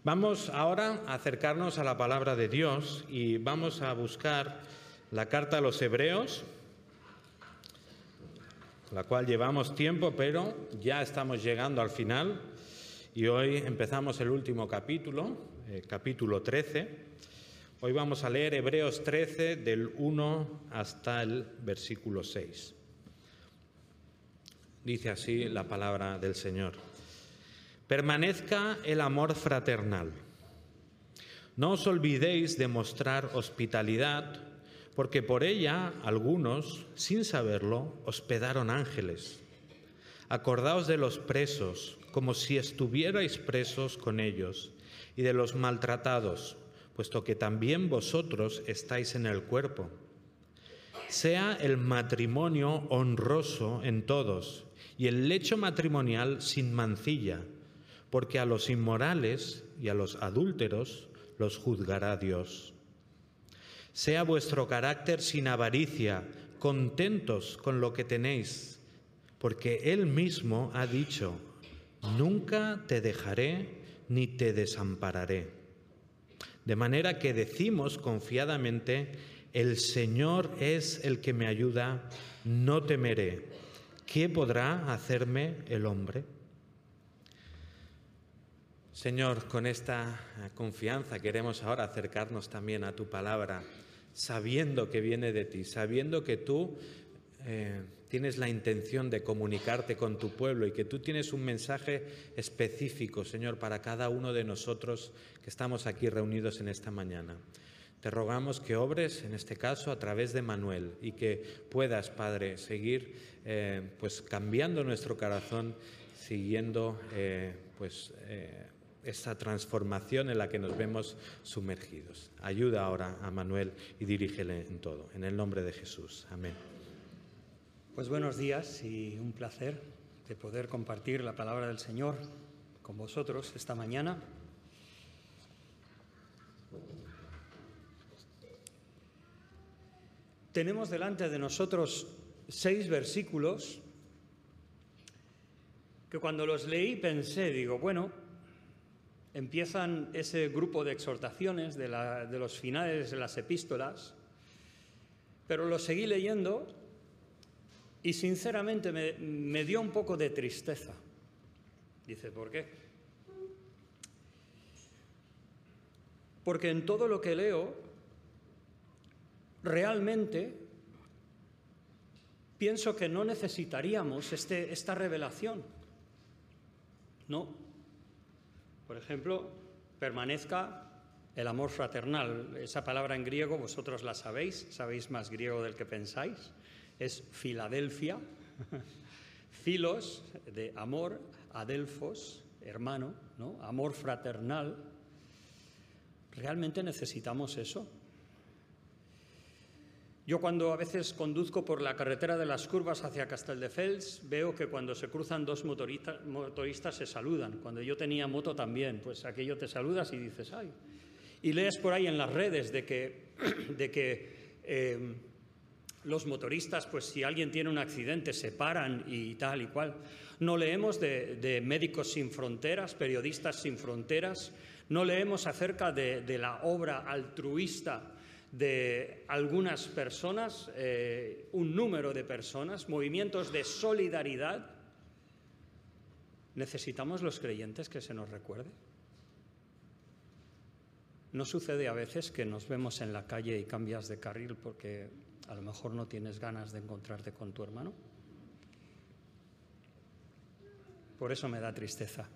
Vamos ahora a acercarnos a la palabra de Dios y vamos a buscar la carta a los Hebreos, la cual llevamos tiempo, pero ya estamos llegando al final y hoy empezamos el último capítulo, capítulo 13. Hoy vamos a leer Hebreos 13 del 1 hasta el versículo 6. Dice así la palabra del Señor. Permanezca el amor fraternal. No os olvidéis de mostrar hospitalidad, porque por ella algunos, sin saberlo, hospedaron ángeles. Acordaos de los presos, como si estuvierais presos con ellos, y de los maltratados, puesto que también vosotros estáis en el cuerpo. Sea el matrimonio honroso en todos, y el lecho matrimonial sin mancilla, porque a los inmorales y a los adúlteros los juzgará Dios. Sea vuestro carácter sin avaricia, contentos con lo que tenéis, porque Él mismo ha dicho, nunca te dejaré ni te desampararé. De manera que decimos confiadamente, el Señor es el que me ayuda, no temeré. ¿Qué podrá hacerme el hombre? Señor, con esta confianza queremos ahora acercarnos también a tu palabra, sabiendo que viene de ti, sabiendo que tú tienes la intención de comunicarte con tu pueblo y que tú tienes un mensaje específico, Señor, para cada uno de nosotros que estamos aquí reunidos en esta mañana. Te rogamos que obres, en este caso, a través de Manuel y que puedas, Padre, seguir cambiando nuestro corazón, siguiendo esta transformación en la que nos vemos sumergidos. Ayuda ahora a Manuel y dirígele en todo. En el nombre de Jesús. Amén. Pues buenos días y un placer de poder compartir la palabra del Señor con vosotros esta mañana. Tenemos delante de nosotros 6 versículos que cuando los leí pensé, digo, bueno, empiezan ese grupo de exhortaciones de los finales de las epístolas, pero los seguí leyendo y sinceramente me dio un poco de tristeza. Dice, ¿por qué? Porque en todo lo que leo, realmente pienso que no necesitaríamos esta revelación. No. Por ejemplo, permanezca el amor fraternal. Esa palabra en griego vosotros la sabéis más griego del que pensáis. Es Filadelfia. Filos, de amor, adelfos, hermano, ¿no? Amor fraternal. ¿Realmente necesitamos eso? Yo cuando a veces conduzco por la carretera de las Curvas hacia Castelldefels, veo que cuando se cruzan dos motoristas se saludan. Cuando yo tenía moto también, pues aquello te saludas y dices, ¡ay! Y lees por ahí en las redes de que los motoristas, pues si alguien tiene un accidente, se paran y tal y cual. No leemos de Médicos Sin Fronteras, Periodistas Sin Fronteras, no leemos acerca de la obra altruista de algunas personas, un número de personas, movimientos de solidaridad. ¿Necesitamos los creyentes que se nos recuerde? ¿No sucede a veces que nos vemos en la calle y cambias de carril porque a lo mejor no tienes ganas de encontrarte con tu hermano? Por eso me da tristeza.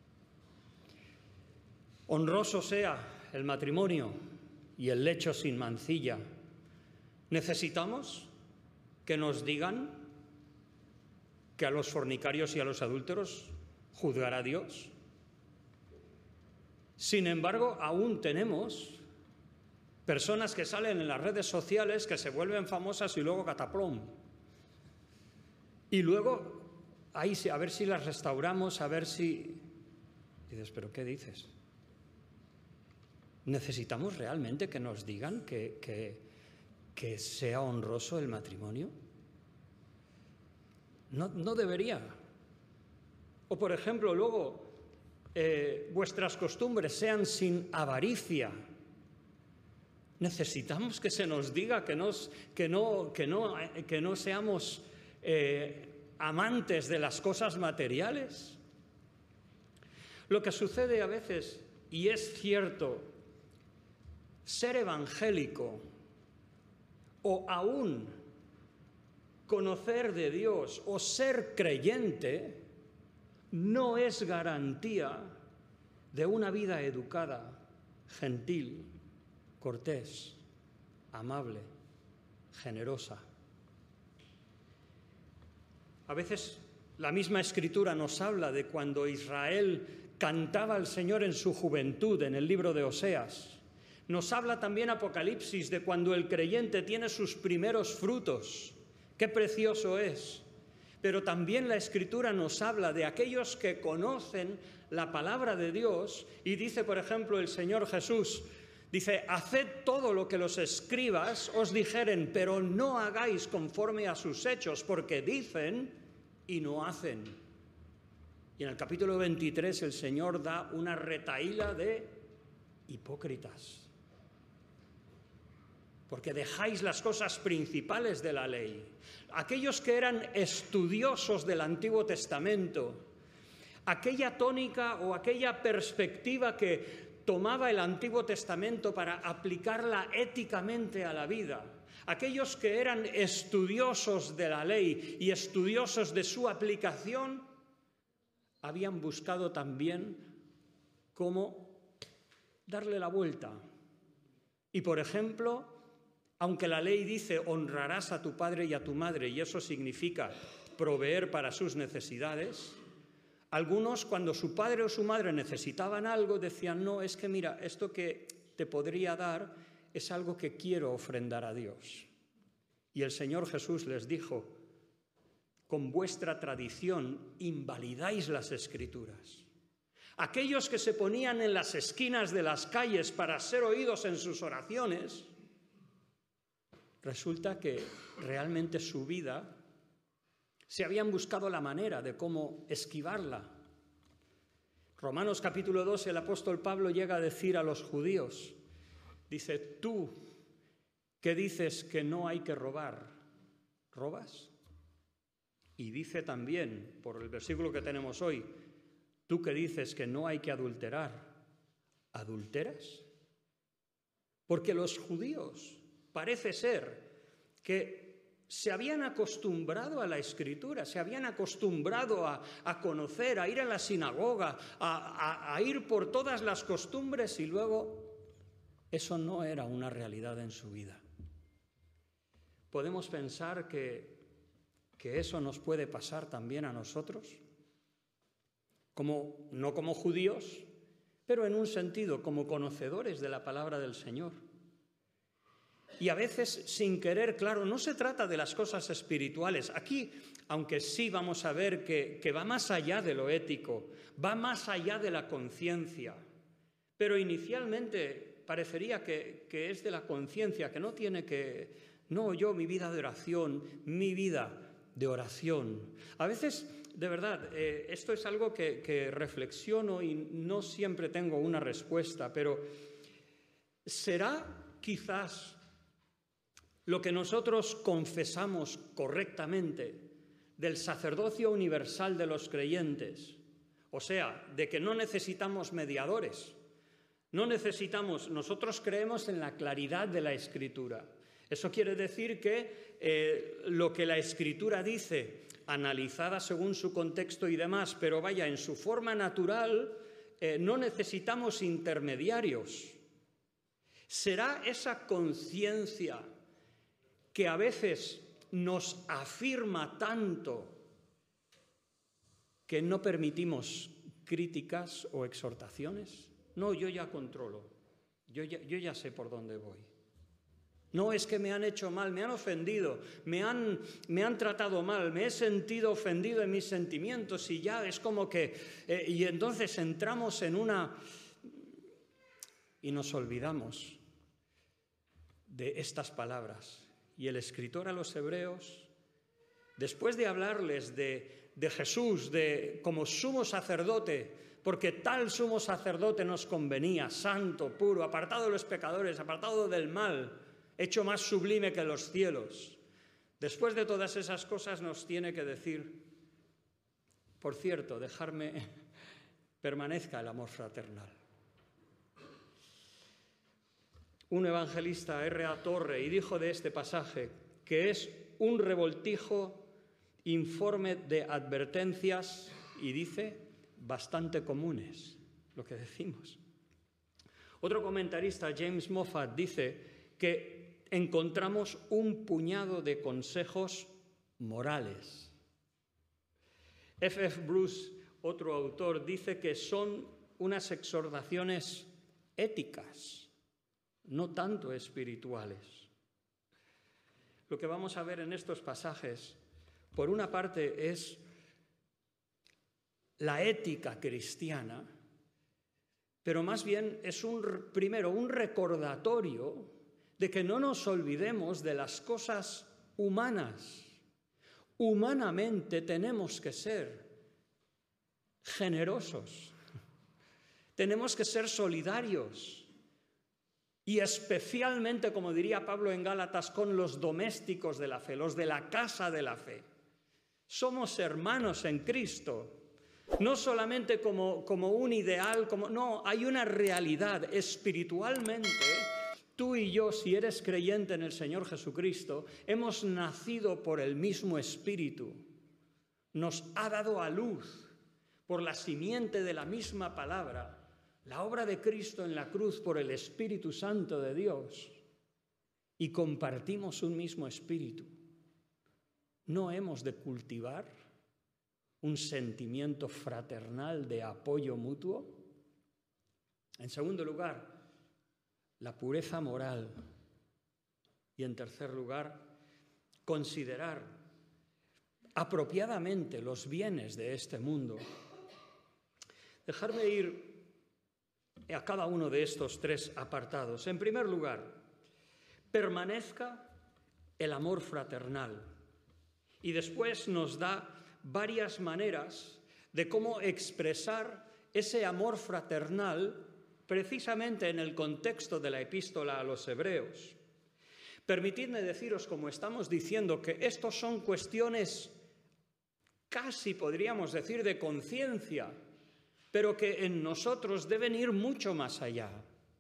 Honroso sea el matrimonio y el lecho sin mancilla. ¿Necesitamos que nos digan que a los fornicarios y a los adúlteros juzgará Dios? Sin embargo, aún tenemos personas que salen en las redes sociales que se vuelven famosas y luego cataplum. Y luego, ahí a ver si las restauramos, a ver si... Dices, ¿pero qué dices? ¿Necesitamos realmente que nos digan que sea honroso el matrimonio? No debería. O, por ejemplo, luego vuestras costumbres sean sin avaricia. Necesitamos que se nos diga que no seamos amantes de las cosas materiales. Lo que sucede a veces, y es cierto, ser evangélico o aún conocer de Dios o ser creyente no es garantía de una vida educada, gentil, cortés, amable, generosa. A veces la misma Escritura nos habla de cuando Israel cantaba al Señor en su juventud, en el libro de Oseas. Nos habla también Apocalipsis de cuando el creyente tiene sus primeros frutos. ¡Qué precioso es! Pero también la Escritura nos habla de aquellos que conocen la palabra de Dios y dice, por ejemplo, el Señor Jesús, dice, haced todo lo que los escribas os dijeren, pero no hagáis conforme a sus hechos, porque dicen y no hacen. Y en el capítulo 23 el Señor da una retahíla de hipócritas, porque dejáis las cosas principales de la ley. Aquellos que eran estudiosos del Antiguo Testamento, aquella tónica o aquella perspectiva que tomaba el Antiguo Testamento para aplicarla éticamente a la vida, aquellos que eran estudiosos de la ley y estudiosos de su aplicación, habían buscado también cómo darle la vuelta. Y, por ejemplo, aunque la ley dice honrarás a tu padre y a tu madre, y eso significa proveer para sus necesidades, algunos cuando su padre o su madre necesitaban algo decían, no, es que mira, esto que te podría dar es algo que quiero ofrendar a Dios. Y el Señor Jesús les dijo, con vuestra tradición invalidáis las Escrituras. Aquellos que se ponían en las esquinas de las calles para ser oídos en sus oraciones, resulta que realmente su vida se habían buscado la manera de cómo esquivarla. Romanos capítulo 2, el apóstol Pablo llega a decir a los judíos, dice, tú que dices que no hay que robar, ¿robas? Y dice también, por el versículo que tenemos hoy, tú que dices que no hay que adulterar, ¿adulteras? Porque los judíos parece ser que se habían acostumbrado a la Escritura, se habían acostumbrado a conocer, a ir a la sinagoga, a ir por todas las costumbres y luego eso no era una realidad en su vida. ¿Podemos pensar que eso nos puede pasar también a nosotros? No como judíos, pero en un sentido como conocedores de la palabra del Señor. Y a veces sin querer, claro, no se trata de las cosas espirituales. Aquí, aunque sí vamos a ver que va más allá de lo ético, va más allá de la conciencia, pero inicialmente parecería que es de la conciencia, que no tiene que... No, mi vida de oración, mi vida de oración. A veces, de verdad, esto es algo que reflexiono y no siempre tengo una respuesta, pero ¿será quizás lo que nosotros confesamos correctamente del sacerdocio universal de los creyentes? O sea, de que no necesitamos mediadores, nosotros creemos en la claridad de la Escritura. Eso quiere decir que lo que la Escritura dice, analizada según su contexto y demás, pero vaya, en su forma natural, no necesitamos intermediarios. ¿Será esa conciencia que a veces nos afirma tanto que no permitimos críticas o exhortaciones? No, yo ya controlo, yo ya sé por dónde voy. No, es que me han hecho mal, me han ofendido, me han tratado mal, me he sentido ofendido en mis sentimientos y ya es como que... y entonces entramos en una... y nos olvidamos de estas palabras. Y el escritor a los hebreos, después de hablarles de Jesús como sumo sacerdote, porque tal sumo sacerdote nos convenía, santo, puro, apartado de los pecadores, apartado del mal, hecho más sublime que los cielos. Después de todas esas cosas nos tiene que decir, por cierto, permanezca el amor fraternal. Un evangelista, R.A. Torre, y dijo de este pasaje que es un revoltijo informe de advertencias, y dice, bastante comunes, lo que decimos. Otro comentarista, James Moffat, dice que encontramos un puñado de consejos morales. F.F. Bruce, otro autor, dice que son unas exhortaciones éticas, no tanto espirituales. Lo que vamos a ver en estos pasajes, por una parte, es la ética cristiana, pero más bien es primero un recordatorio de que no nos olvidemos de las cosas humanas. Humanamente tenemos que ser generosos, tenemos que ser solidarios y especialmente, como diría Pablo en Gálatas, con los domésticos de la fe, los de la casa de la fe. Somos hermanos en Cristo, no solamente como un ideal, no, hay una realidad espiritualmente. Tú y yo, si eres creyente en el Señor Jesucristo, hemos nacido por el mismo Espíritu. Nos ha dado a luz por la simiente de la misma palabra, la obra de Cristo en la cruz por el Espíritu Santo de Dios. Y compartimos un mismo Espíritu. ¿No hemos de cultivar un sentimiento fraternal de apoyo mutuo? En segundo lugar, la pureza moral. Y en tercer lugar, considerar apropiadamente los bienes de este mundo. Dejarme ir a cada uno de estos tres apartados. En primer lugar, permanezca el amor fraternal. Y después nos da varias maneras de cómo expresar ese amor fraternal precisamente en el contexto de la epístola a los Hebreos. Permitidme deciros, como estamos diciendo, que estos son cuestiones casi podríamos decir de conciencia, pero que en nosotros deben ir mucho más allá.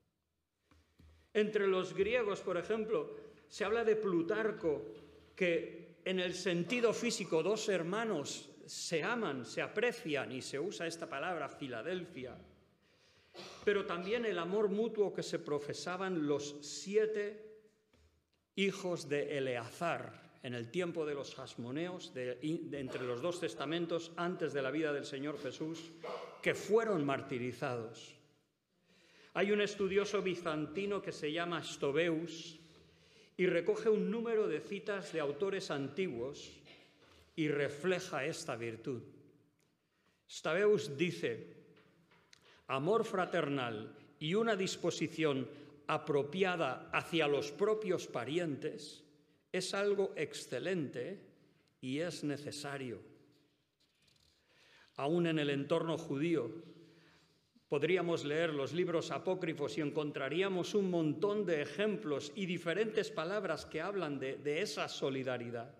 Entre los griegos, por ejemplo, se habla de Plutarco, que en el sentido físico dos hermanos se aman, se aprecian, y se usa esta palabra, Filadelfia, pero también el amor mutuo que se profesaban los 7 hijos de Eleazar en el tiempo de los Hasmoneos, entre los dos testamentos, antes de la vida del Señor Jesús, que fueron martirizados. Hay un estudioso bizantino que se llama Stobeus y recoge un número de citas de autores antiguos y refleja esta virtud. Stobeus dice: amor fraternal y una disposición apropiada hacia los propios parientes es algo excelente y es necesario. Aún en el entorno judío podríamos leer los libros apócrifos y encontraríamos un montón de ejemplos y diferentes palabras que hablan de esa solidaridad.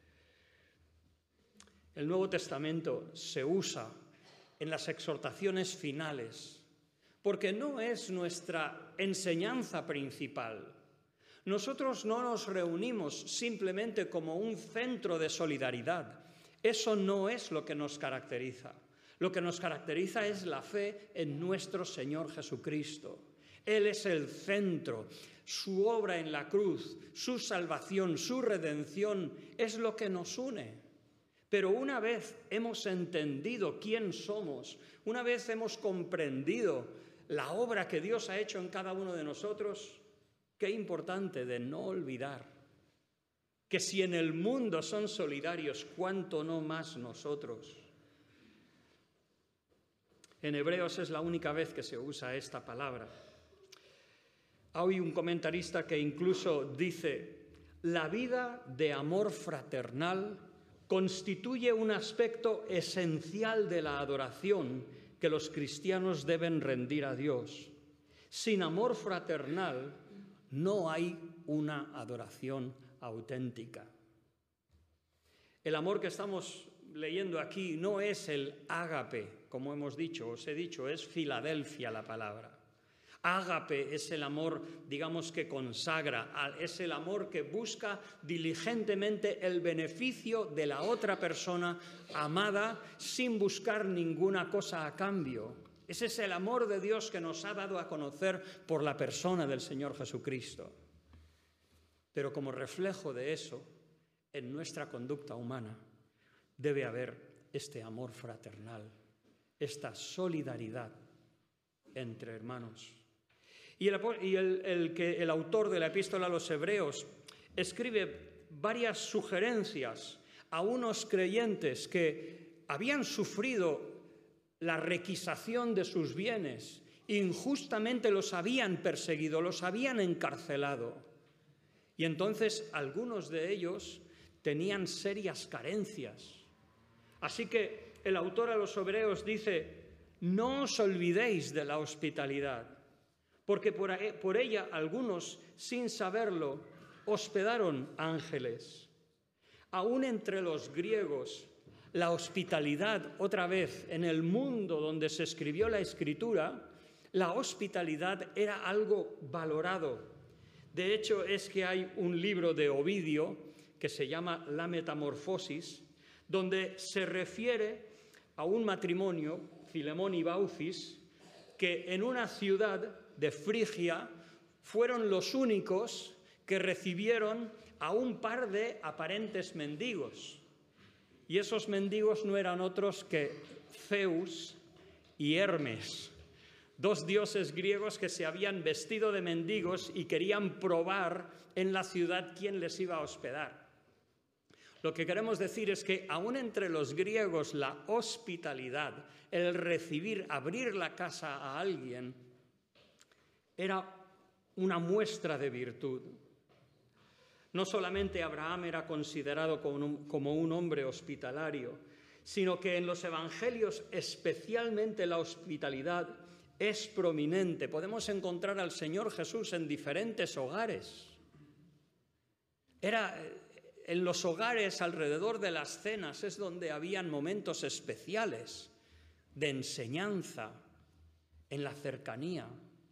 El Nuevo Testamento se usa en las exhortaciones finales, porque no es nuestra enseñanza principal. Nosotros no nos reunimos simplemente como un centro de solidaridad. Eso no es lo que nos caracteriza. Lo que nos caracteriza es la fe en nuestro Señor Jesucristo. Él es el centro. Su obra en la cruz, su salvación, su redención es lo que nos une. Pero una vez hemos entendido quién somos, una vez hemos comprendido la obra que Dios ha hecho en cada uno de nosotros, qué importante de no olvidar que si en el mundo son solidarios, cuánto no más nosotros. En Hebreos es la única vez que se usa esta palabra. Hay un comentarista que incluso dice: la vida de amor fraternal constituye un aspecto esencial de la adoración que los cristianos deben rendir a Dios. Sin amor fraternal no hay una adoración auténtica. El amor que estamos leyendo aquí no es el ágape, como hemos dicho, os he dicho, es Filadelfia la palabra. Ágape es el amor, digamos, que consagra, es el amor que busca diligentemente el beneficio de la otra persona amada sin buscar ninguna cosa a cambio. Ese es el amor de Dios que nos ha dado a conocer por la persona del Señor Jesucristo. Pero como reflejo de eso, en nuestra conducta humana debe haber este amor fraternal, esta solidaridad entre hermanos. Y el autor de la Epístola a los Hebreos escribe varias sugerencias a unos creyentes que habían sufrido la requisación de sus bienes, injustamente los habían perseguido, los habían encarcelado. Y entonces algunos de ellos tenían serias carencias. Así que el autor a los Hebreos dice: no os olvidéis de la hospitalidad, porque por ella algunos, sin saberlo, hospedaron ángeles. Aún entre los griegos, la hospitalidad, otra vez, en el mundo donde se escribió la Escritura, la hospitalidad era algo valorado. De hecho, es que hay un libro de Ovidio que se llama La Metamorfosis, donde se refiere a un matrimonio, Filemón y Baucis, que en una ciudad de Frigia fueron los únicos que recibieron a un par de aparentes mendigos. Y esos mendigos no eran otros que Zeus y Hermes, dos dioses griegos que se habían vestido de mendigos y querían probar en la ciudad quién les iba a hospedar. Lo que queremos decir es que aún entre los griegos la hospitalidad, el recibir, abrir la casa a alguien, era una muestra de virtud. No solamente Abraham era considerado como un hombre hospitalario, sino que en los evangelios especialmente la hospitalidad es prominente. Podemos encontrar al Señor Jesús en diferentes hogares. En los hogares alrededor de las cenas es donde habían momentos especiales de enseñanza, en la cercanía.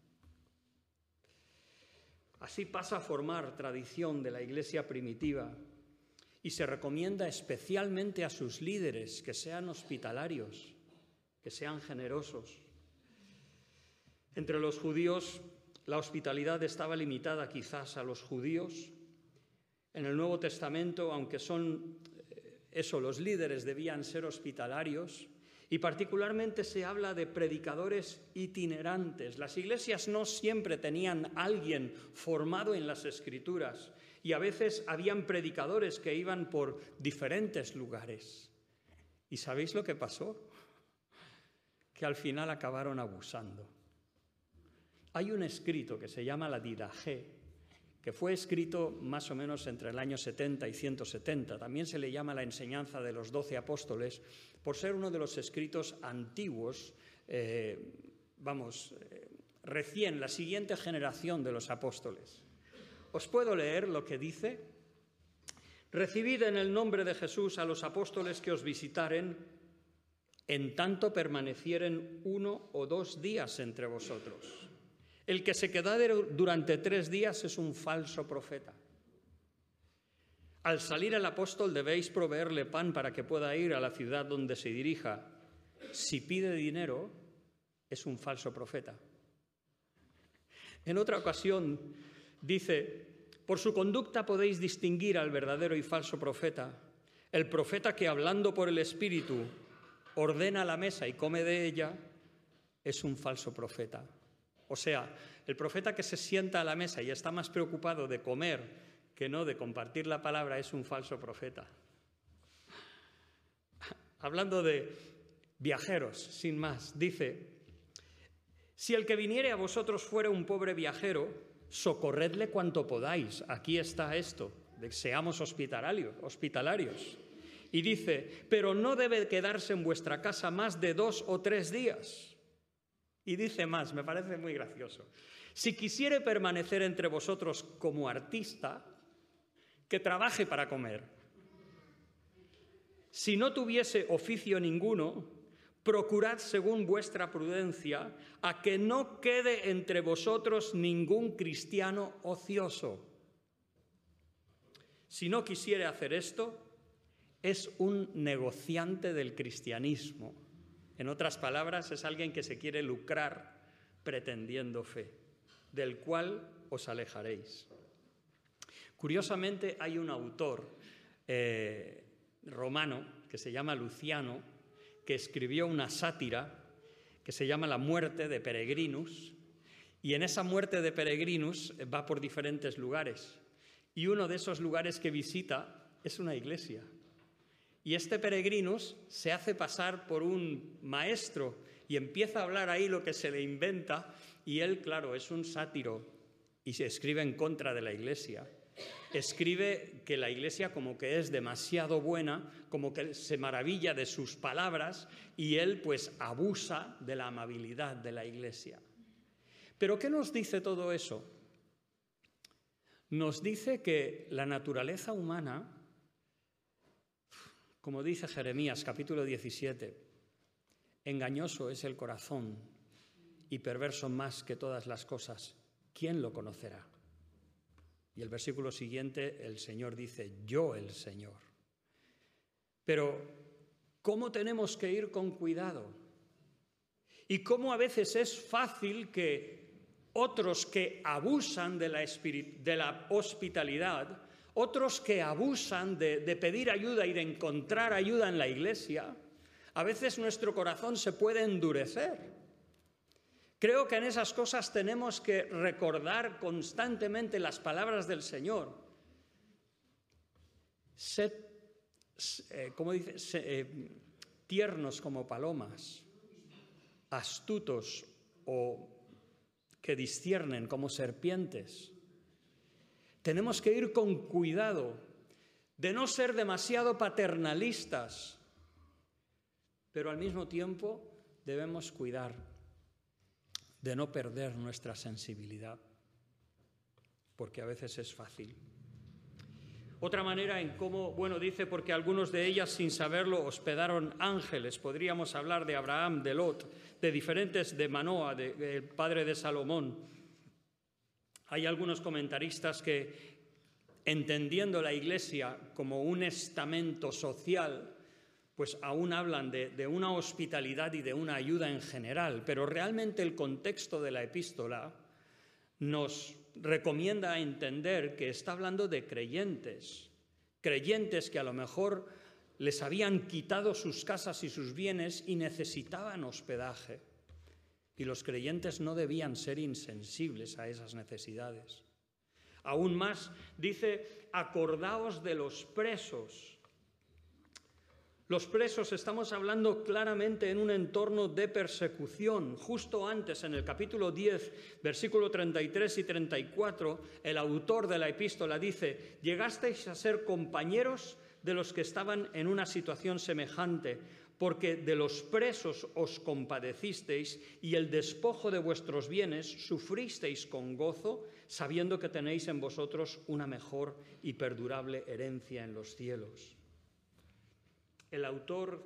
Así pasa a formar tradición de la Iglesia primitiva y se recomienda especialmente a sus líderes que sean hospitalarios, que sean generosos. Entre los judíos la hospitalidad estaba limitada quizás a los judíos. En el Nuevo Testamento, aunque los líderes debían ser hospitalarios, y particularmente se habla de predicadores itinerantes. Las iglesias no siempre tenían a alguien formado en las Escrituras y a veces habían predicadores que iban por diferentes lugares. ¿Y sabéis lo que pasó? Que al final acabaron abusando. Hay un escrito que se llama la Didaché, que fue escrito más o menos entre el año 70 y 170. También se le llama la enseñanza de los 12 apóstoles, por ser uno de los escritos antiguos, recién, la siguiente generación de los apóstoles. Os puedo leer lo que dice: recibid en el nombre de Jesús a los apóstoles que os visitaren, en tanto permanecieren 1 o 2 días entre vosotros. El que se quedare durante 3 días es un falso profeta. Al salir el apóstol debéis proveerle pan para que pueda ir a la ciudad donde se dirija. Si pide dinero, es un falso profeta. En otra ocasión dice: por su conducta podéis distinguir al verdadero y falso profeta. El profeta que hablando por el Espíritu ordena la mesa y come de ella es un falso profeta. O sea, el profeta que se sienta a la mesa y está más preocupado de comer que no de compartir la palabra es un falso profeta. Hablando de viajeros, sin más, dice: si el que viniere a vosotros fuere un pobre viajero, socorredle cuanto podáis. Aquí está esto, de que seamos hospitalarios. Y dice, pero no debe quedarse en vuestra casa más de 2 o 3 días. Y dice más, me parece muy gracioso. Si quisiere permanecer entre vosotros como artista, que trabaje para comer. Si no tuviese oficio ninguno, procurad según vuestra prudencia a que no quede entre vosotros ningún cristiano ocioso. Si no quisiere hacer esto, es un negociante del cristianismo. En otras palabras, es alguien que se quiere lucrar pretendiendo fe, del cual os alejaréis. Curiosamente, hay un autor romano que se llama Luciano, que escribió una sátira que se llama La muerte de Peregrinus, y en esa muerte de Peregrinus va por diferentes lugares, y uno de esos lugares que visita es una iglesia. Y este Peregrinus se hace pasar por un maestro y empieza a hablar ahí lo que se le inventa, y él, claro, es un sátiro y se escribe en contra de la iglesia. Escribe que la iglesia como que es demasiado buena, como que se maravilla de sus palabras, y él pues abusa de la amabilidad de la iglesia. ¿Pero qué nos dice todo eso? Nos dice que la naturaleza humana, como dice Jeremías capítulo 17, engañoso es el corazón y perverso más que todas las cosas. ¿Quién lo conocerá? Y el versículo siguiente, el Señor dice, yo el Señor. Pero, ¿cómo tenemos que ir con cuidado? Y cómo a veces es fácil que otros que abusan de la hospitalidad, otros que abusan de pedir ayuda y de encontrar ayuda en la iglesia, a veces nuestro corazón se puede endurecer. Creo que en esas cosas tenemos que recordar constantemente las palabras del Señor. Sed, tiernos como palomas, astutos o que disciernen como serpientes. Tenemos que ir con cuidado de no ser demasiado paternalistas, pero al mismo tiempo debemos cuidar de no perder nuestra sensibilidad, porque a veces es fácil. Otra manera en cómo, dice, porque algunos de ellas sin saberlo hospedaron ángeles. Podríamos hablar de Abraham, de Lot, de diferentes, de Manoa, del padre de Salomón. Hay algunos comentaristas que, entendiendo la Iglesia como un estamento social, pues aún hablan de una hospitalidad y de una ayuda en general, pero realmente el contexto de la epístola nos recomienda entender que está hablando de creyentes que a lo mejor les habían quitado sus casas y sus bienes y necesitaban hospedaje. Y los creyentes no debían ser insensibles a esas necesidades. Aún más, dice, acordaos de los presos. Los presos, estamos hablando claramente en un entorno de persecución. Justo antes, en el capítulo 10, versículo 33 y 34, el autor de la epístola dice, llegasteis a ser compañeros de los que estaban en una situación semejante, porque de los presos os compadecisteis y el despojo de vuestros bienes sufristeis con gozo, sabiendo que tenéis en vosotros una mejor y perdurable herencia en los cielos. El autor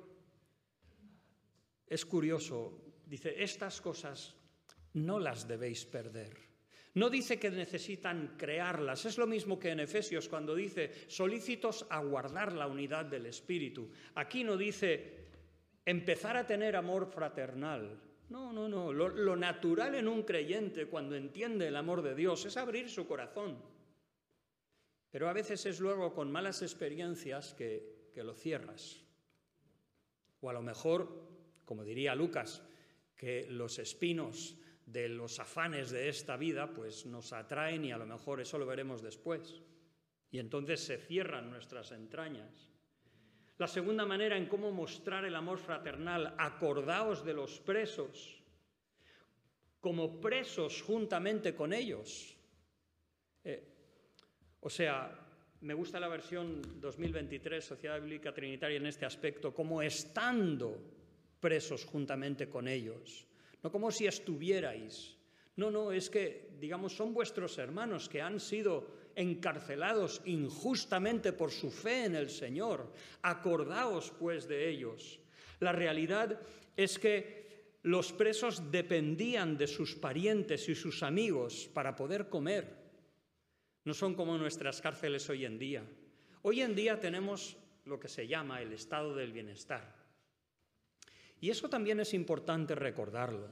es curioso, dice, estas cosas no las debéis perder. No dice que necesitan crearlas, es lo mismo que en Efesios cuando dice solícitos a guardar la unidad del Espíritu. Aquí no dice empezar a tener amor fraternal. No. Lo natural en un creyente cuando entiende el amor de Dios es abrir su corazón. Pero a veces es luego con malas experiencias que lo cierras. O a lo mejor, como diría Lucas, que los espinos de los afanes de esta vida pues nos atraen y a lo mejor eso lo veremos después. Y entonces se cierran nuestras entrañas. La segunda manera en cómo mostrar el amor fraternal, acordaos de los presos, como presos juntamente con ellos. Me gusta la versión 2023, Sociedad Bíblica Trinitaria, en este aspecto, como estando presos juntamente con ellos, no como si estuvierais. No, es que, digamos, son vuestros hermanos que han sido encarcelados injustamente por su fe en el Señor. Acordaos, pues, de ellos. La realidad es que los presos dependían de sus parientes y sus amigos para poder comer. No son como nuestras cárceles hoy en día. Hoy en día tenemos lo que se llama el estado del bienestar. Y eso también es importante recordarlo.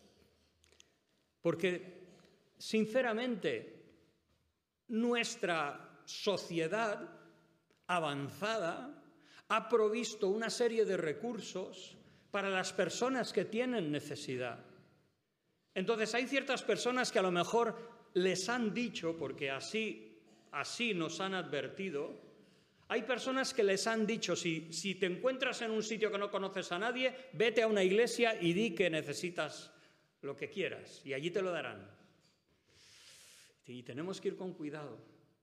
Porque, sinceramente, nuestra sociedad avanzada ha provisto una serie de recursos para las personas que tienen necesidad. Entonces, hay ciertas personas que a lo mejor les han dicho, porque así nos han advertido, hay personas que les han dicho, si te encuentras en un sitio que no conoces a nadie, vete a una iglesia y di que necesitas lo que quieras, y allí te lo darán. Y tenemos que ir con cuidado.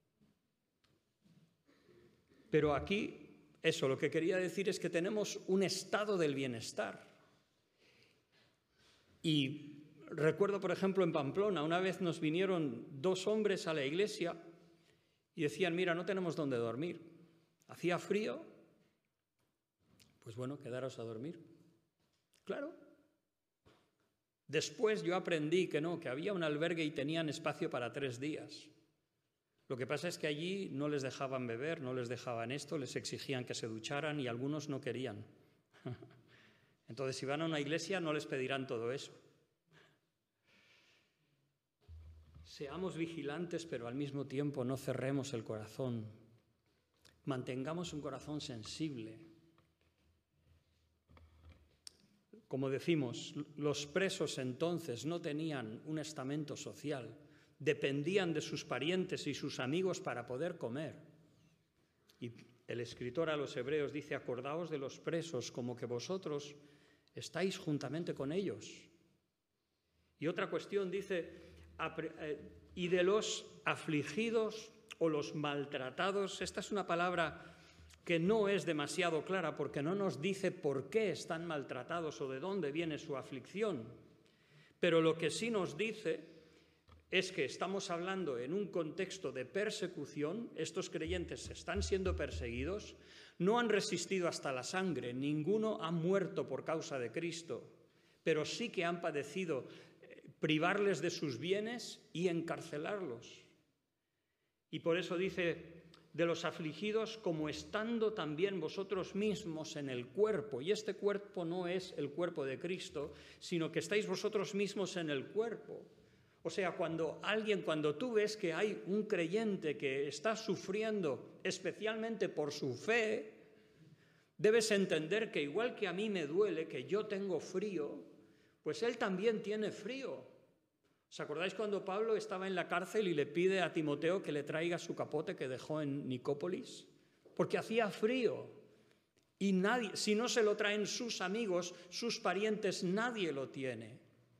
Pero aquí, lo que quería decir es que tenemos un estado del bienestar. Y recuerdo, por ejemplo, en Pamplona, una vez nos vinieron 2 hombres a la iglesia y decían, mira, no tenemos dónde dormir. Hacía frío, pues bueno, quedaros a dormir. Claro. Después yo aprendí que no, que había un albergue y tenían espacio para 3 días. Lo que pasa es que allí no les dejaban beber, no les dejaban esto, les exigían que se ducharan y algunos no querían. Entonces, si van a una iglesia, no les pedirán todo eso. Seamos vigilantes, pero al mismo tiempo no cerremos el corazón. Mantengamos un corazón sensible. Como decimos, los presos entonces no tenían un estamento social, dependían de sus parientes y sus amigos para poder comer. Y el escritor a los Hebreos dice, acordaos de los presos como que vosotros estáis juntamente con ellos. Y otra cuestión dice, y de los afligidos o los maltratados. Esta es una palabra que no es demasiado clara porque no nos dice por qué están maltratados o de dónde viene su aflicción. Pero lo que sí nos dice es que estamos hablando en un contexto de persecución. Estos creyentes están siendo perseguidos, no han resistido hasta la sangre, ninguno ha muerto por causa de Cristo, pero sí que han padecido privarles de sus bienes y encarcelarlos. Y por eso dice, de los afligidos, como estando también vosotros mismos en el cuerpo. Y este cuerpo no es el cuerpo de Cristo, sino que estáis vosotros mismos en el cuerpo. O sea, cuando tú ves que hay un creyente que está sufriendo especialmente por su fe, debes entender que igual que a mí me duele, que yo tengo frío, pues él también tiene frío. ¿Os acordáis cuando Pablo estaba en la cárcel y le pide a Timoteo que le traiga su capote que dejó en Nicópolis? Porque hacía frío y nadie, si no se lo traen sus amigos, sus parientes, nadie lo tiene.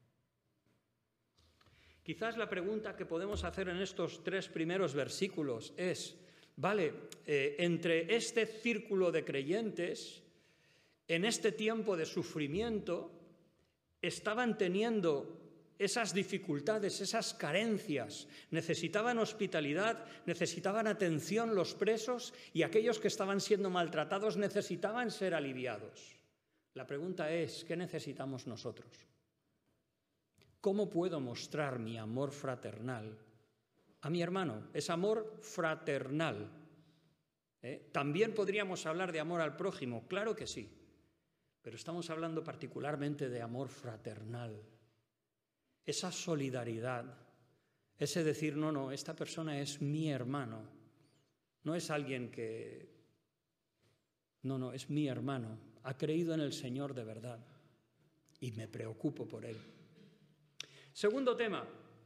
Quizás la pregunta que podemos hacer en estos 3 primeros versículos es, entre este círculo de creyentes, en este tiempo de sufrimiento, estaban teniendo esas dificultades, esas carencias, necesitaban hospitalidad, necesitaban atención los presos y aquellos que estaban siendo maltratados necesitaban ser aliviados. La pregunta es, ¿qué necesitamos nosotros? ¿Cómo puedo mostrar mi amor fraternal a mi hermano? Es amor fraternal. También podríamos hablar de amor al prójimo, claro que sí, pero estamos hablando particularmente de amor fraternal. Esa solidaridad, ese decir, no, esta persona es mi hermano, no es alguien que... No, es mi hermano, ha creído en el Señor de verdad y me preocupo por él. Segundo tema,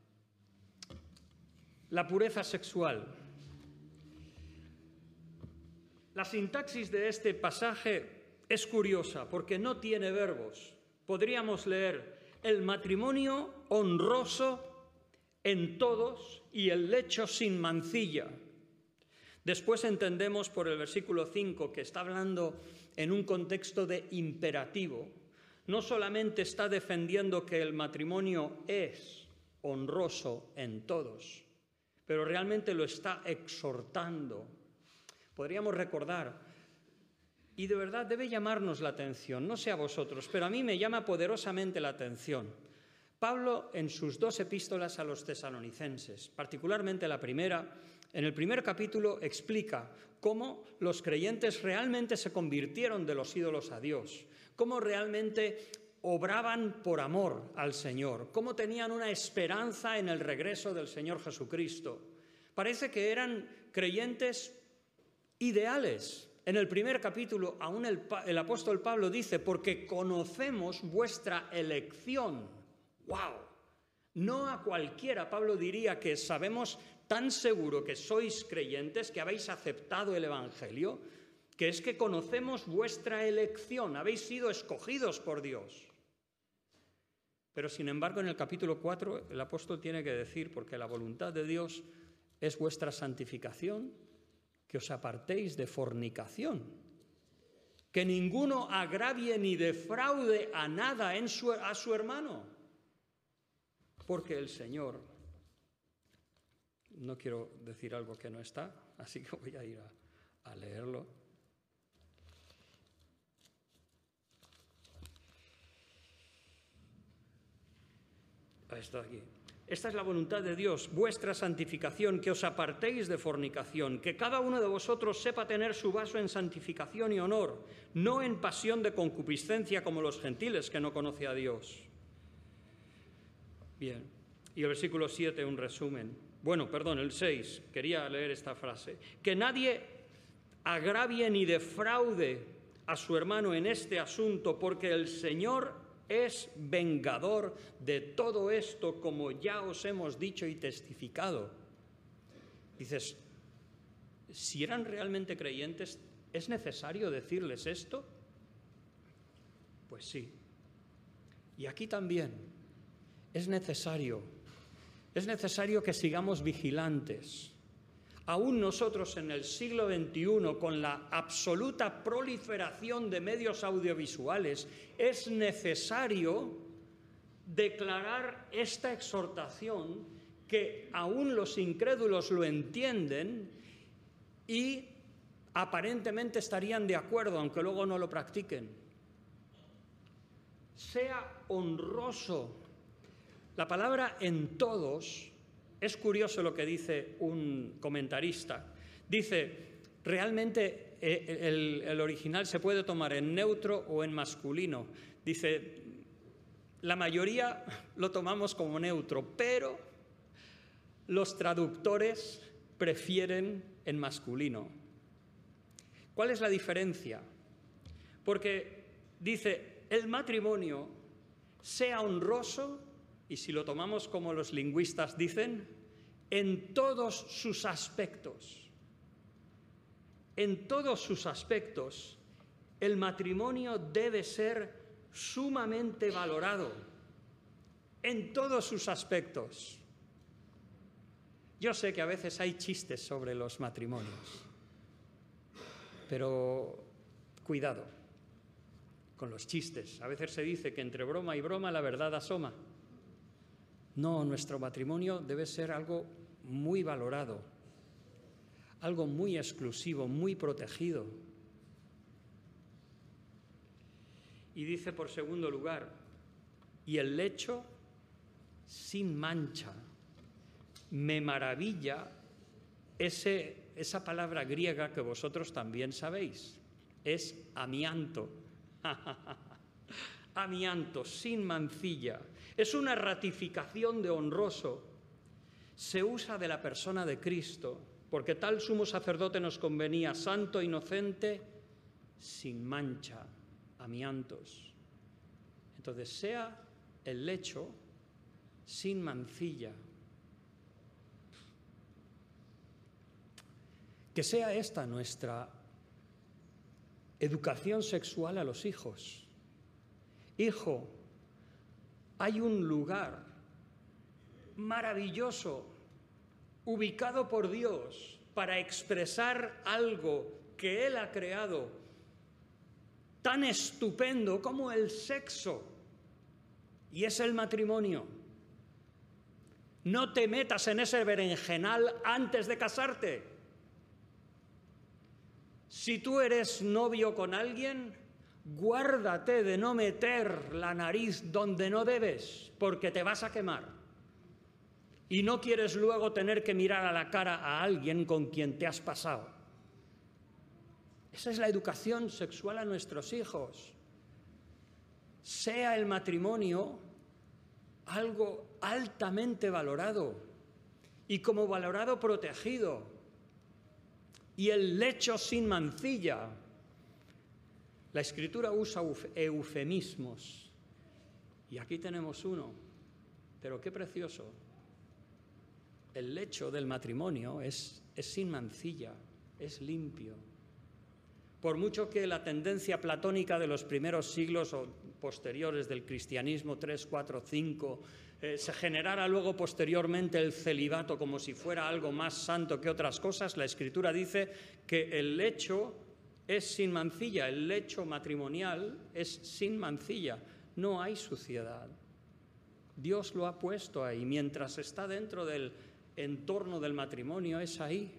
la pureza sexual. La sintaxis de este pasaje es curiosa porque no tiene verbos. Podríamos leer el matrimonio honroso en todos y el lecho sin mancilla. Después entendemos por el versículo 5 que está hablando en un contexto de imperativo. No solamente está defendiendo que el matrimonio es honroso en todos, pero realmente lo está exhortando. Podríamos recordar, y de verdad debe llamarnos la atención, no sé a vosotros, pero a mí me llama poderosamente la atención. Pablo, en sus 2 epístolas a los tesalonicenses, particularmente la primera, en el primer capítulo explica cómo los creyentes realmente se convirtieron de los ídolos a Dios, cómo realmente obraban por amor al Señor, cómo tenían una esperanza en el regreso del Señor Jesucristo. Parece que eran creyentes ideales. En el primer capítulo, aún el apóstol Pablo dice, porque conocemos vuestra elección. ¡Wow! No a cualquiera, Pablo diría que sabemos tan seguro que sois creyentes, que habéis aceptado el Evangelio, que es que conocemos vuestra elección, habéis sido escogidos por Dios. Pero sin embargo, en el capítulo 4, el apóstol tiene que decir, porque la voluntad de Dios es vuestra santificación, que os apartéis de fornicación, que ninguno agravie ni defraude a nada a su hermano, porque el Señor, no quiero decir algo que no está, así que voy a ir a leerlo. Está aquí. Esta es la voluntad de Dios, vuestra santificación, que os apartéis de fornicación, que cada uno de vosotros sepa tener su vaso en santificación y honor, no en pasión de concupiscencia como los gentiles que no conocen a Dios. Bien, y el versículo 7, un resumen. El 6, quería leer esta frase. Que nadie agravie ni defraude a su hermano en este asunto, porque el Señor es vengador de todo esto, como ya os hemos dicho y testificado. Dices, si eran realmente creyentes, ¿es necesario decirles esto? Pues sí. Y aquí también es necesario que sigamos vigilantes. Aún nosotros en el siglo XXI, con la absoluta proliferación de medios audiovisuales, es necesario declarar esta exhortación, que aún los incrédulos lo entienden y aparentemente estarían de acuerdo, aunque luego no lo practiquen. Sea honroso. La palabra en todos, es curioso lo que dice un comentarista. Dice, realmente el original se puede tomar en neutro o en masculino. Dice, la mayoría lo tomamos como neutro, pero los traductores prefieren en masculino. ¿Cuál es la diferencia? Porque dice, el matrimonio sea honroso, y si lo tomamos como los lingüistas dicen, en todos sus aspectos. En todos sus aspectos, el matrimonio debe ser sumamente valorado. En todos sus aspectos. Yo sé que a veces hay chistes sobre los matrimonios, pero cuidado con los chistes. A veces se dice que entre broma y broma la verdad asoma. No, nuestro matrimonio debe ser algo muy valorado, algo muy exclusivo, muy protegido. Y dice por segundo lugar, y el lecho sin mancha. Me maravilla esa palabra griega que vosotros también sabéis, es amianto. Amianto, sin mancilla. Es una ratificación de honroso. Se usa de la persona de Cristo, porque tal sumo sacerdote nos convenía, santo, inocente, sin mancha, amiantos. Entonces, sea el lecho sin mancilla. Que sea esta nuestra educación sexual a los hijos. Hijo, hay un lugar maravilloso, ubicado por Dios, para expresar algo que Él ha creado tan estupendo como el sexo, y es el matrimonio. No te metas en ese berenjenal antes de casarte. Si tú eres novio con alguien, guárdate de no meter la nariz donde no debes, porque te vas a quemar. Y no quieres luego tener que mirar a la cara a alguien con quien te has pasado. Esa es la educación sexual a nuestros hijos. Sea el matrimonio algo altamente valorado y como valorado protegido. Y el lecho sin mancilla. La Escritura usa eufemismos. Y aquí tenemos uno. Pero qué precioso. El lecho del matrimonio es sin mancilla, es limpio. Por mucho que la tendencia platónica de los primeros siglos o posteriores del cristianismo, 3, 4, 5, se generara luego posteriormente el celibato como si fuera algo más santo que otras cosas, la Escritura dice que el lecho es sin mancilla, el lecho matrimonial es sin mancilla, no hay suciedad. Dios lo ha puesto ahí, mientras está dentro del entorno del matrimonio, es ahí.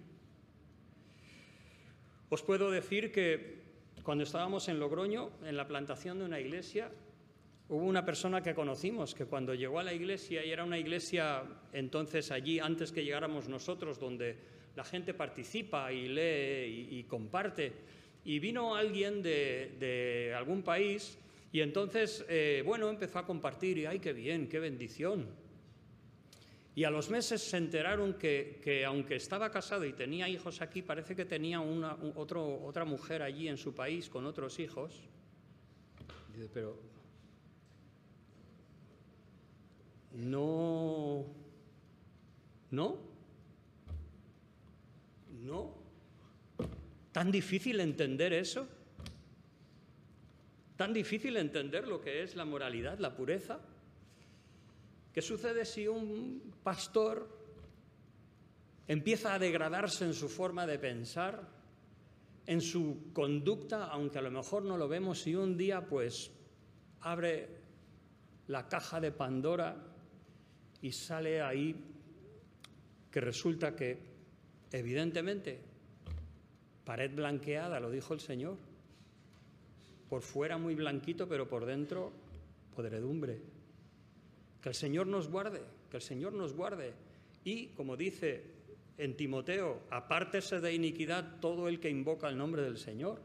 Os puedo decir que cuando estábamos en Logroño, en la plantación de una iglesia, hubo una persona que conocimos que cuando llegó a la iglesia, y era una iglesia entonces allí, antes que llegáramos nosotros, donde la gente participa y lee y comparte, y vino alguien de algún país y entonces, empezó a compartir y ¡ay, qué bien, qué bendición! Y a los meses se enteraron que aunque estaba casado y tenía hijos aquí, parece que tenía otra mujer allí en su país con otros hijos. Dice, pero no. ¿Tan difícil entender eso? ¿Tan difícil entender lo que es la moralidad, la pureza? ¿Qué sucede si un pastor empieza a degradarse en su forma de pensar, en su conducta, aunque a lo mejor no lo vemos, y un día pues abre la caja de Pandora y sale ahí que resulta que, evidentemente, pared blanqueada, lo dijo el Señor, por fuera muy blanquito, pero por dentro podredumbre? Que el Señor nos guarde, que el Señor nos guarde. Y, como dice en Timoteo, apártese de iniquidad todo el que invoca el nombre del Señor.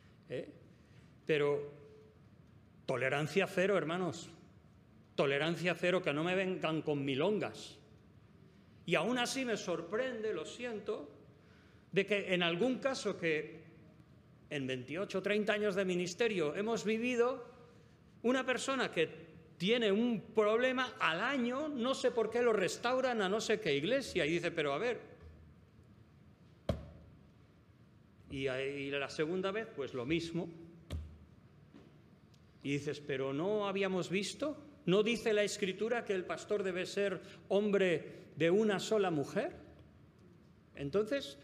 Pero tolerancia cero, hermanos. Tolerancia cero, que no me vengan con milongas. Y aún así me sorprende, lo siento, de que en algún caso que en 28 o 30 años de ministerio hemos vivido, una persona que tiene un problema al año, no sé por qué lo restauran a no sé qué iglesia, y dice, pero a ver. Y la segunda vez, pues lo mismo. Y dices, pero ¿no habíamos visto? ¿No dice la Escritura que el pastor debe ser hombre de una sola mujer? Entonces,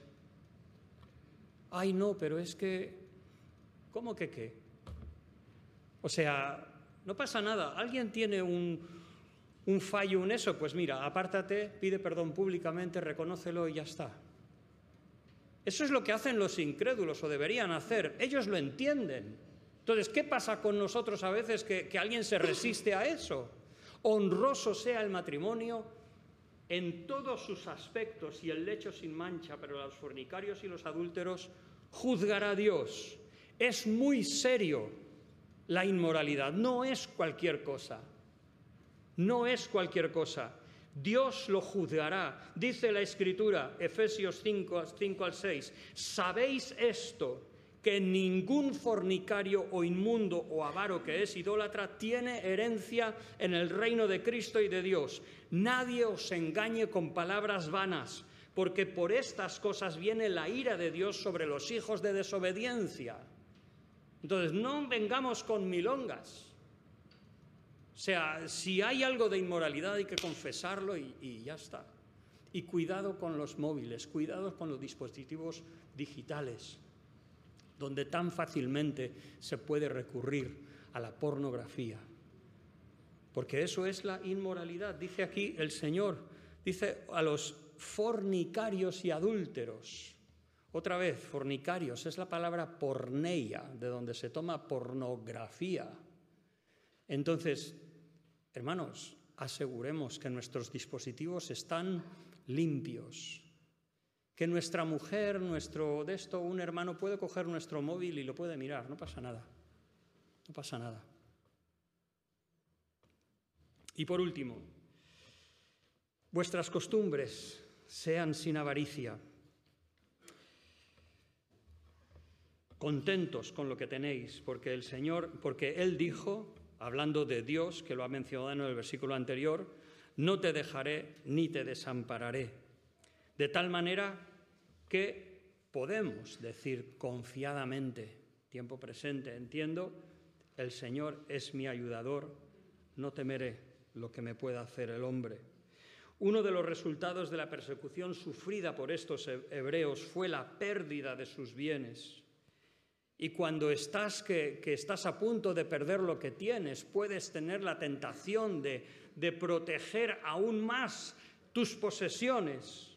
ay no, pero es que, ¿cómo que qué? O sea, no pasa nada. ¿Alguien tiene un fallo en eso? Pues mira, apártate, pide perdón públicamente, reconócelo y ya está. Eso es lo que hacen los incrédulos, o deberían hacer. Ellos lo entienden. Entonces, ¿qué pasa con nosotros a veces que alguien se resiste a eso? Honroso sea el matrimonio en todos sus aspectos y el lecho sin mancha, pero a los fornicarios y los adúlteros juzgará Dios. Es muy serio. La inmoralidad no es cualquier cosa, no es cualquier cosa. Dios lo juzgará. Dice la Escritura, Efesios 5 al 6, ¿sabéis esto? Que ningún fornicario o inmundo o avaro que es idólatra tiene herencia en el reino de Cristo y de Dios. Nadie os engañe con palabras vanas, porque por estas cosas viene la ira de Dios sobre los hijos de desobediencia. Entonces, no vengamos con milongas. O sea, si hay algo de inmoralidad hay que confesarlo y ya está. Y cuidado con los móviles, cuidado con los dispositivos digitales, donde tan fácilmente se puede recurrir a la pornografía. Porque eso es la inmoralidad. Dice aquí el Señor, dice a los fornicarios y adúlteros. Otra vez, fornicarios, es la palabra porneia, de donde se toma pornografía. Entonces, hermanos, aseguremos que nuestros dispositivos están limpios, que nuestra mujer, un hermano puede coger nuestro móvil y lo puede mirar, no pasa nada, no pasa nada. Y por último, vuestras costumbres sean sin avaricia, contentos con lo que tenéis, porque Él dijo, hablando de Dios, que lo ha mencionado en el versículo anterior, no te dejaré ni te desampararé. De tal manera que podemos decir confiadamente, tiempo presente, entiendo, el Señor es mi ayudador, no temeré lo que me pueda hacer el hombre. Uno de los resultados de la persecución sufrida por estos hebreos fue la pérdida de sus bienes. Y cuando estás a punto de perder lo que tienes, puedes tener la tentación de proteger aún más tus posesiones.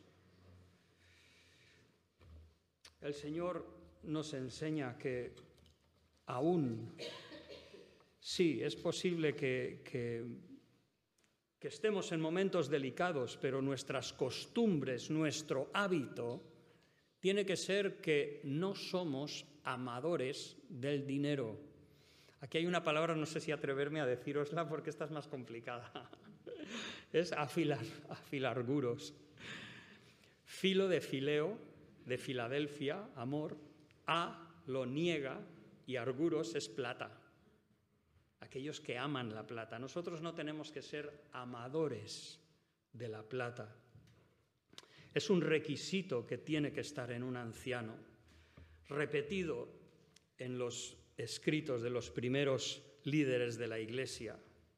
El Señor nos enseña que aún, sí, es posible que estemos en momentos delicados, pero nuestras costumbres, nuestro hábito, tiene que ser que no somos amadores del dinero. Aquí hay una palabra, no sé si atreverme a decírosla porque esta es más complicada. Es afilarguros. Filo de fileo, de Filadelfia, amor. A lo niega y arguros es plata. Aquellos que aman la plata. Nosotros no tenemos que ser amadores de la plata. Es un requisito que tiene que estar en un anciano, repetido en los escritos de los primeros líderes de la Iglesia.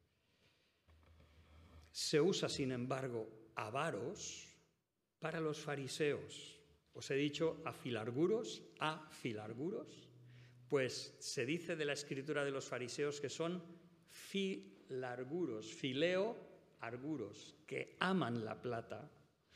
Se usa, sin embargo, avaros para los fariseos. Os he dicho afilarguros, pues se dice de la escritura de los fariseos que son filarguros, fileo, arguros, que aman la plata.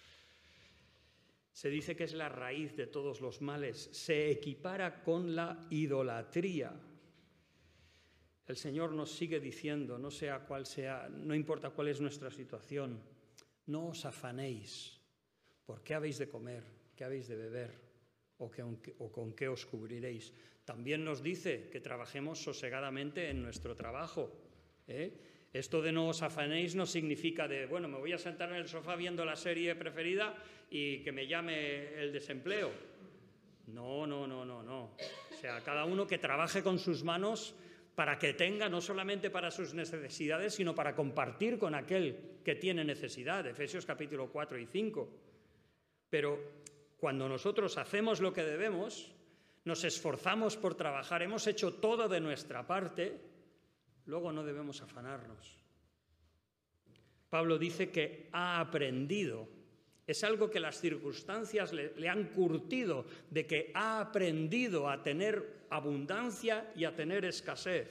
Se dice que es la raíz de todos los males, se equipara con la idolatría. El Señor nos sigue diciendo, no importa cuál es nuestra situación, no os afanéis por qué habéis de comer, qué habéis de beber o con qué os cubriréis. También nos dice que trabajemos sosegadamente en nuestro trabajo. Esto de no os afanéis no significa me voy a sentar en el sofá viendo la serie preferida y que me llame el desempleo. No. O sea, cada uno que trabaje con sus manos para que tenga, no solamente para sus necesidades, sino para compartir con aquel que tiene necesidad. Efesios capítulo 4 y 5. Pero cuando nosotros hacemos lo que debemos, nos esforzamos por trabajar, hemos hecho todo de nuestra parte, luego no debemos afanarnos. Pablo dice que ha aprendido. Es algo que las circunstancias le han curtido, de que ha aprendido a tener abundancia y a tener escasez.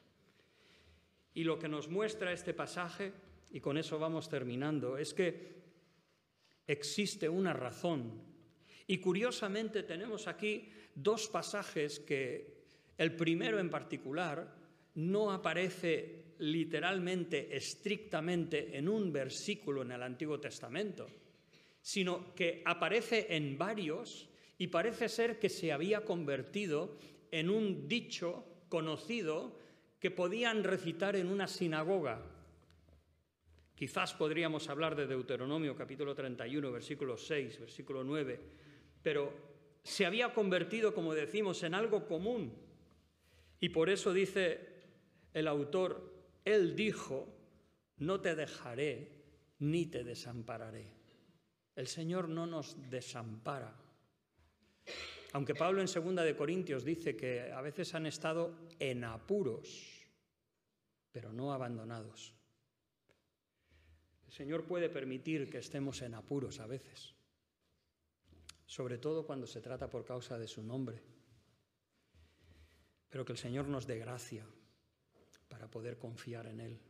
Y lo que nos muestra este pasaje, y con eso vamos terminando, es que existe una razón. Y curiosamente tenemos aquí dos pasajes que el primero en particular no aparece literalmente, estrictamente en un versículo en el Antiguo Testamento, sino que aparece en varios y parece ser que se había convertido en un dicho conocido que podían recitar en una sinagoga. Quizás podríamos hablar de Deuteronomio capítulo 31, versículo 6, versículo 9, pero se había convertido, como decimos, en algo común. Y por eso dice el autor, Él dijo, no te dejaré ni te desampararé. El Señor no nos desampara. Aunque Pablo en 2 de Corintios dice que a veces han estado en apuros, pero no abandonados. El El Señor puede permitir que estemos en apuros a veces, sobre todo cuando se trata por causa de su nombre, pero que el Señor nos dé gracia para poder confiar en Él.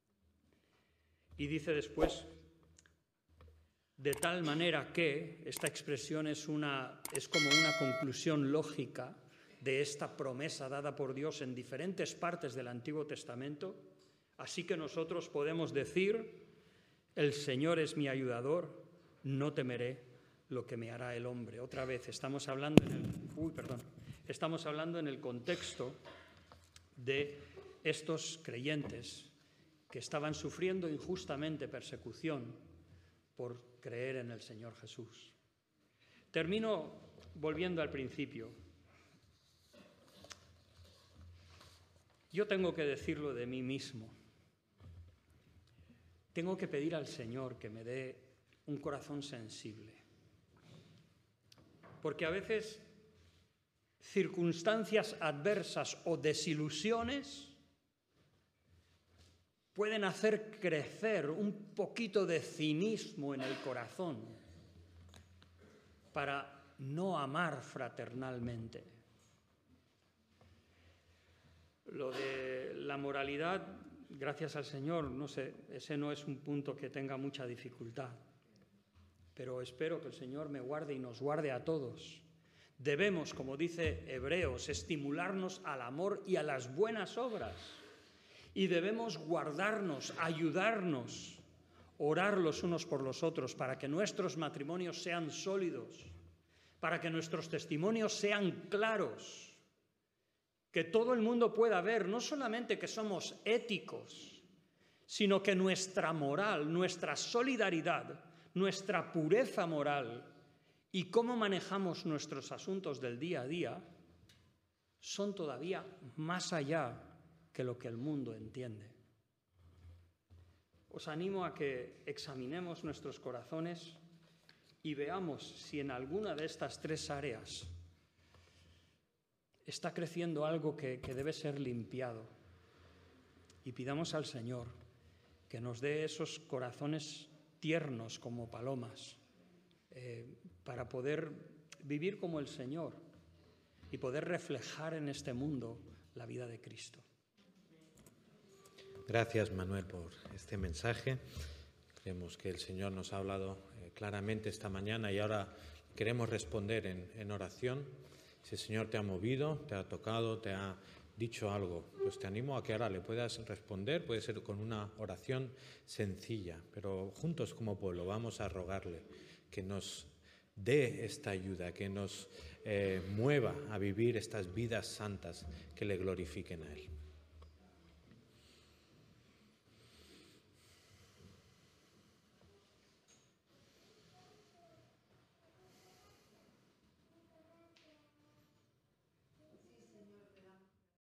Y dice después, de tal manera que, esta expresión es como una conclusión lógica de esta promesa dada por Dios en diferentes partes del Antiguo Testamento, así que nosotros podemos decir, el Señor es mi ayudador, no temeré lo que me hará el hombre. Otra vez, estamos hablando en el contexto de estos creyentes que estaban sufriendo injustamente persecución por creer en el Señor Jesús. Termino volviendo al principio. Yo tengo que decirlo de mí mismo. Tengo que pedir al Señor que me dé un corazón sensible. Porque a veces circunstancias adversas o desilusiones pueden hacer crecer un poquito de cinismo en el corazón para no amar fraternalmente. Lo de la moralidad, gracias al Señor, no sé, ese no es un punto que tenga mucha dificultad, pero espero que el Señor me guarde y nos guarde a todos. Debemos, como dice Hebreos, estimularnos al amor y a las buenas obras. Y debemos guardarnos, ayudarnos, orar los unos por los otros para que nuestros matrimonios sean sólidos, para que nuestros testimonios sean claros, que todo el mundo pueda ver no solamente que somos éticos, sino que nuestra moral, nuestra solidaridad, nuestra pureza moral y cómo manejamos nuestros asuntos del día a día son todavía más allá que lo que el mundo entiende. Os animo a que examinemos nuestros corazones y veamos si en alguna de estas tres áreas está creciendo algo que debe ser limpiado. Y pidamos al Señor que nos dé esos corazones tiernos como palomas para poder vivir como el Señor y poder reflejar en este mundo la vida de Cristo. Gracias, Manuel, por este mensaje. Creemos que el Señor nos ha hablado claramente esta mañana y ahora queremos responder en oración. Si el Señor te ha movido, te ha tocado, te ha dicho algo, pues te animo a que ahora le puedas responder. Puede ser con una oración sencilla, pero juntos como pueblo vamos a rogarle que nos dé esta ayuda, que nos mueva a vivir estas vidas santas que le glorifiquen a Él.